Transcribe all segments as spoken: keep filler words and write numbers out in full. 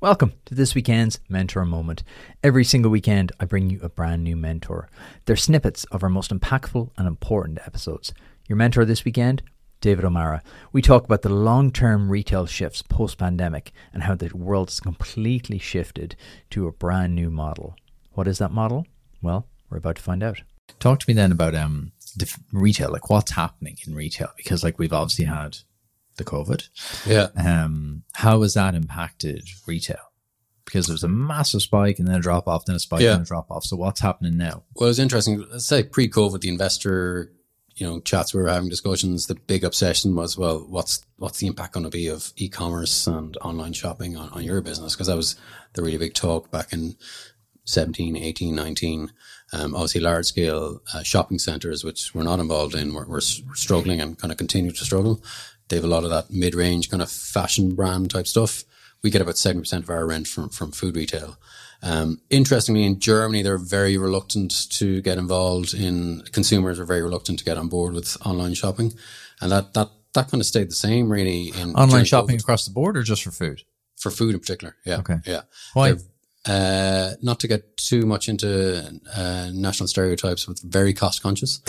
Welcome to this weekend's Mentor Moment. Every single weekend, I bring you a brand new mentor. They're snippets of our most impactful and important episodes. Your mentor this weekend, David O'Mara. We talk about the long-term retail shifts post-pandemic and how the world has completely shifted to a brand new model. What is that model? Well, we're about to find out. Talk to me then about um the f- retail, like what's happening in retail, because like we've obviously had the COVID. Yeah. Um, how has that impacted retail? Because there was a massive spike and then a drop off, then a spike Yeah. and a drop off. So what's happening now? Well, it's interesting. Let's say pre-COVID, the investor, you know, chats we were having, discussions, the big obsession was, well, what's what's the impact going to be of e-commerce and online shopping on, on your business? Because that was the really big talk back in seventeen, eighteen, nineteen. Um, obviously, large scale uh, shopping centres, which we're not involved in, we're, we're struggling and kind of continue to struggle. They have a lot of that mid-range kind of fashion brand type stuff. We get about seventy percent of our rent from, from food retail. Um, interestingly, in Germany, they're very reluctant to get involved in, consumers are very reluctant to get on board with online shopping. And that, that, that kind of stayed the same really in Online shopping COVID. across the board or just for food? For food in particular. Yeah. Okay. Yeah. Why? They're, Uh, not to get too much into uh, national stereotypes, but very cost conscious.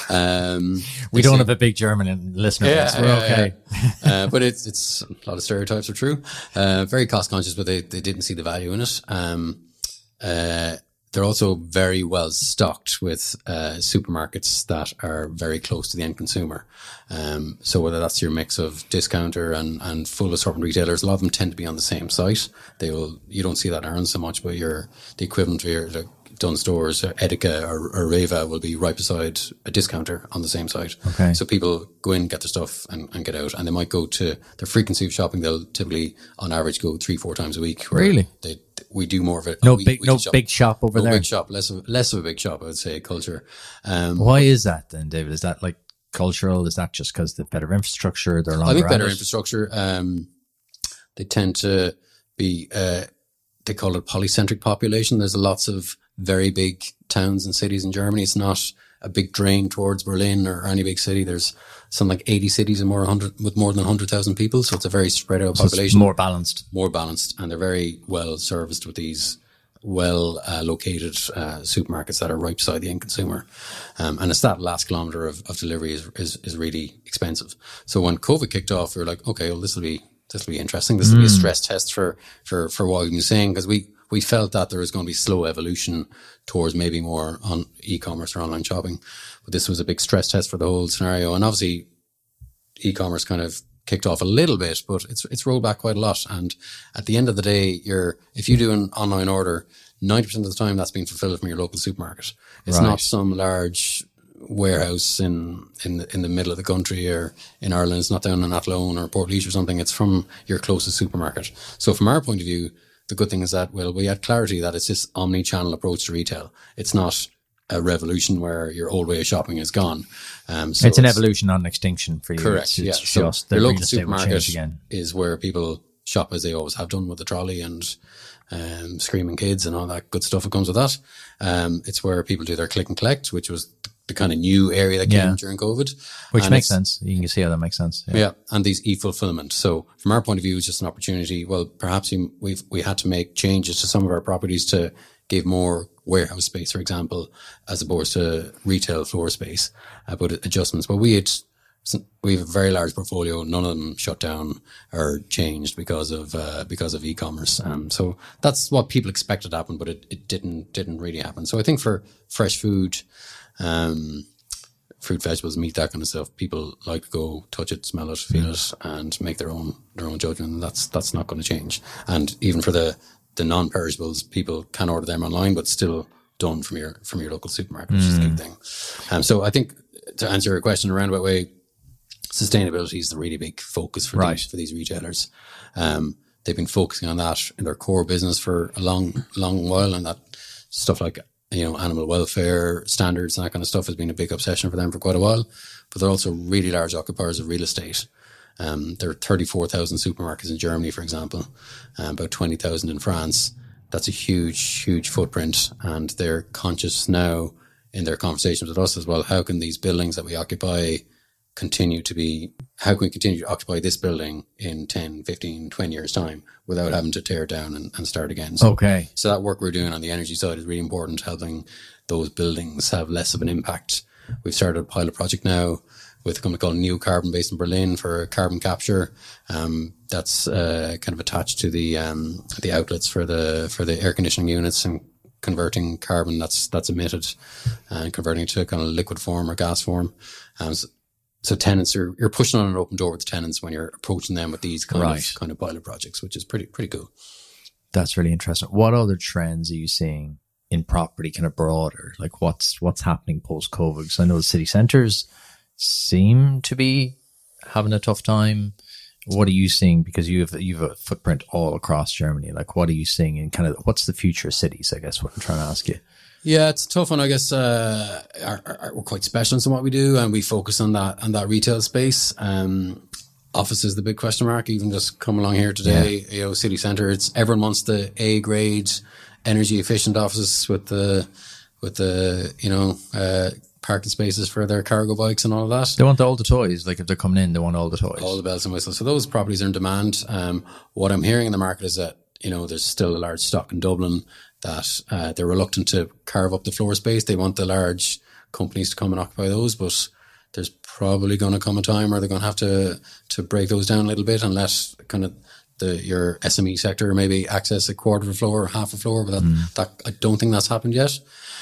Um, We they don't say- have a big German listener. Yeah, base. We're yeah, okay. yeah. uh, but it's it's a lot of stereotypes are true. Uh, very cost conscious, but they, they didn't see the value in it. Um, uh, they're also very well stocked with uh, supermarkets that are very close to the end consumer. Um, so whether that's your mix of discounter and, and full assortment retailers, a lot of them tend to be on the same site. They will, you don't see that in Ireland so much, but your the equivalent of your the Dunnes Stores, or Edeka or, or Reva will be right beside a discounter on the same site. Okay. So people go in, get their stuff and, and get out, and they might go to their frequency of shopping. They'll typically, on average, go three, four times a week. where Really? They, we do more of it. No we, big, we no shop. big shop over No there. big shop, less of less of a big shop, I would say, culture. Um, Why is that then, David? Is that like cultural? Is that just because they've better infrastructure? They're longer I think better at it? infrastructure. Um, they tend to be, uh, they call it polycentric population. There's lots of very big towns and cities in Germany. It's not a big drain towards Berlin or any big city. There's something like eighty cities and more one hundred, with more than one hundred thousand people. So it's a very spread out So it's population. more balanced. more balanced, and they're very well serviced with these well uh, located uh, supermarkets that are right beside the end consumer. Um, and it's that last kilometre of, of delivery is, is is really expensive. So when COVID kicked off, we were like, okay, well, this will be this will be interesting. This will be a stress test for for for what we've been saying, because we we felt that there was going to be slow evolution towards maybe more on e-commerce or online shopping. But this was a big stress test for the whole scenario. And obviously, e-commerce kind of kicked off a little bit, but it's it's rolled back quite a lot. And at the end of the day, you're if you do an online order, ninety percent of the time that's being fulfilled from your local supermarket. It's Right. not some large warehouse in in the, in the middle of the country or in Ireland. It's not down in Athlone or Portlaoise or something. It's from your closest supermarket. So from our point of view, the good thing is that, well, we had clarity that it's this omni-channel approach to retail. It's not a revolution where your old way of shopping is gone. Um, so It's an evolution, not an extinction for you. Correct. It's, Yeah. it's So just the your real local estate will supermarket change again. is where people shop as they always have done, with the trolley and um, screaming kids and all that good stuff that comes with that. Um, it's where people do their click and collect, which was the kind of new area that came Yeah. during COVID. Which And makes it's- sense. You can see how that makes sense. Yeah. Yeah, and these e-fulfillment. So from our point of view, it's just an opportunity. Well, perhaps we- we've we had to make changes to some of our properties to give more warehouse space, for example, as opposed to retail floor space. Uh, but adjustments. But we had we have a very large portfolio. None of them shut down or changed because of uh, because of e-commerce. Um, so that's what people expected to happen, but it, it didn't didn't really happen. So I think for fresh food. Um, fruit, vegetables, meat, that kind of stuff, people like to go touch it, smell it, feel it, and make their own their own judgment. And that's that's not going to change. And even for the the non-perishables, people can order them online, but still done from your from your local supermarket, which is the key thing. Um, so I think to answer your question in a roundabout way, sustainability is the really big focus for Right. these for these retailers. Um, they've been focusing on that in their core business for a long long while, and that stuff like, you know, animal welfare standards and that kind of stuff has been a big obsession for them for quite a while. But they're also really large occupiers of real estate. Um, there are thirty-four thousand supermarkets in Germany, for example, um, about twenty thousand in France. That's a huge, huge footprint. And they're conscious now in their conversations with us as well. How can these buildings that we occupy continue to be, how can we continue to occupy this building in ten, fifteen, twenty years time without having to tear it down and, and start again. So, Okay. So that work we're doing on the energy side is really important, helping those buildings have less of an impact. We've started a pilot project now with a company called New Carbon based in Berlin for carbon capture. Um, that's uh, kind of attached to the um, the outlets for the for the air conditioning units and converting carbon that's that's emitted and converting it to a kind of liquid form or gas form. Um, so, so tenants are you're pushing on an open door with tenants when you're approaching them with these kind Right. of kind of pilot projects, which is pretty pretty cool. That's really interesting. What other trends are you seeing in property kind of broader? Like what's what's happening post-COVID? Because I know the city centres seem to be having a tough time. What are you seeing? Because you have you've a footprint all across Germany. Like what are you seeing in kind of what's the future of cities? I guess what I'm trying to ask you. Yeah, it's a tough one. I guess uh, our, our, we're quite specialist in what we do, and we focus on that on that retail space. Um, office is the big question mark. Even just come along here today, yeah. you know, city centre. It's everyone wants the A grade, energy efficient offices with the with the you know uh, parking spaces for their cargo bikes and all of that. They want all the toys. Like if they're coming in, they want all the toys, all the bells and whistles. So those properties are in demand. Um, what I'm hearing in the market is that you know there's still a large stock in Dublin. That uh, they're reluctant to carve up the floor space. They want the large companies to come and occupy those, but there's probably going to come a time where they're going to have to to break those down a little bit and let kind of the your S M E sector maybe access a quarter of a floor or half a floor. But that, mm. that I don't think that's happened yet.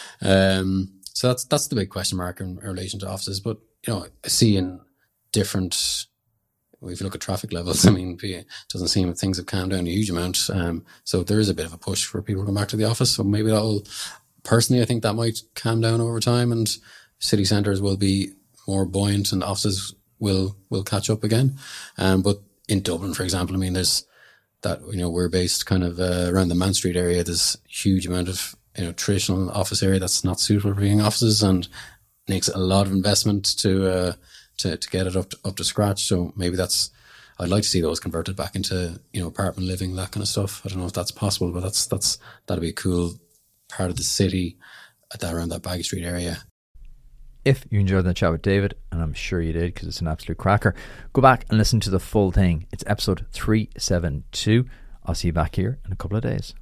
Um, so that's that's the big question mark in, in relation to offices. But you know, I see in different. If you look at traffic levels, I mean, it doesn't seem that things have calmed down a huge amount. Um, so there is a bit of a push for people to come back to the office. So maybe that'll, personally, I think that might calm down over time and city centres will be more buoyant and offices will will catch up again. Um, but in Dublin, for example, I mean, there's that, you know, we're based kind of uh, around the Mount Street area. There's a huge amount of, you know, traditional office area that's not suitable for being offices and makes a lot of investment to, uh, To, to get it up to, up to scratch. So maybe that's, I'd like to see those converted back into, you know, apartment living, that kind of stuff. I don't know if that's possible, but that's, that's, that'd be a cool part of the city at that, around that Baggy Street area. If you enjoyed that chat with David, and I'm sure you did because it's an absolute cracker, go back and listen to the full thing. It's episode three seventy-two. I'll see you back here in a couple of days.